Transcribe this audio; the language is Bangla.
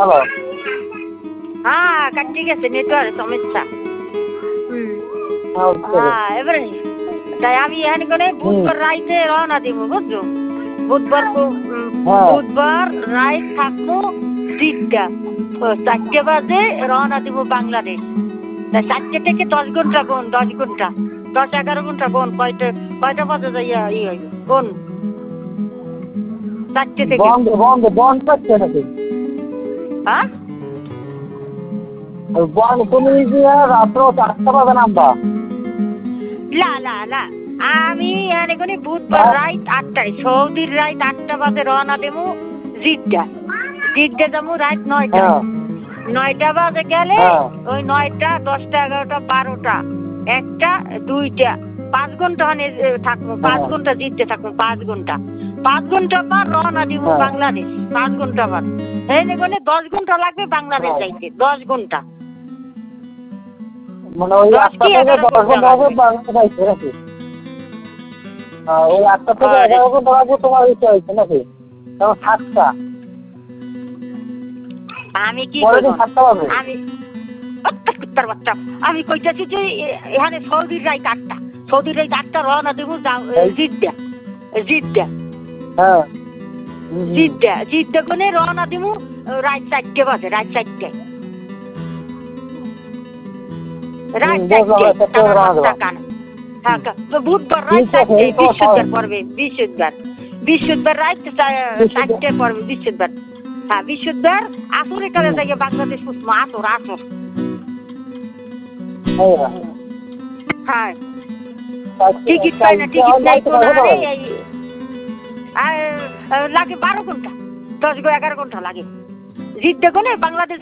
হ্যালো। হ্যাঁ কাটি গেছে নেটওয়ার্ক সমস্যা। হ্যাঁ এবারে তাই আমি এখানে করে বুধবার রাইতে রওনা দিব বুঝছো। বুধবার রাইত থাকবো 4টা বাজে রওনা দিব বাংলাদেশ। 4টে থেকে 10 ঘন্টা কোন 10 ঘন্টা 10-11 ঘন্টা কোন কয়টা বাজে যাইয়া কোন 4টে থেকে বন্ধ করছে নাকি? হ্যাঁ তুমি রাত্র 4টা বাজে নামবা? না আমি এখানে করে বুধবার রাইত 8টায় সৌদির রাইত 8টা বাজে রওনা দেবো জিদ্দা যাবো রাইত 9টা বাজে গেলে ওই 9টা 10টা 11টা 12টা 1টা 2টা 5 ঘন্টা থাকবো 5 ঘন্টা জিদ্দে থাকবো 5 ঘন্টা 5 ঘন্টা পর রওনা দিব বাংলাদেশ 5 ঘন্টা পর এখানে করে 10 ঘন্টা লাগবে বাংলাদেশ যাইতে 10 ঘন্টা মানে ওই 8টা থেকে 10 ঘন্টা হবে বাংলাদেশ যাইতে নাকি? ওই 8টা থেকে 11 ঘন্টা লাগবে তোমার ইচ্ছা হয়েছে নাকি? তখন 7টা আমি কি আমি কইতাছি যে এখানে সৌদির রাইত 8টা রওনা দেবো জিদ্দা কোনে রওনা দিব রাত 4টে বাজে রাত 4টায় বুধবার রাত 4টায় বৃহস্পতিবার পড়বে বৃহস্পতিবার রাত 4টায় পড়বে বৃহস্পতিবার। হ্যাঁ বৃহস্পতিবার আসরে কালে যাইয়া বাংলাদেশ পুষবো আসর হ্যাঁ টিকিট পাই না টিকিট নাই তো লাগে 12 ঘন্টা 10-11 ঘন্টা লাগে জিদ্দা কোনে বাংলাদেশ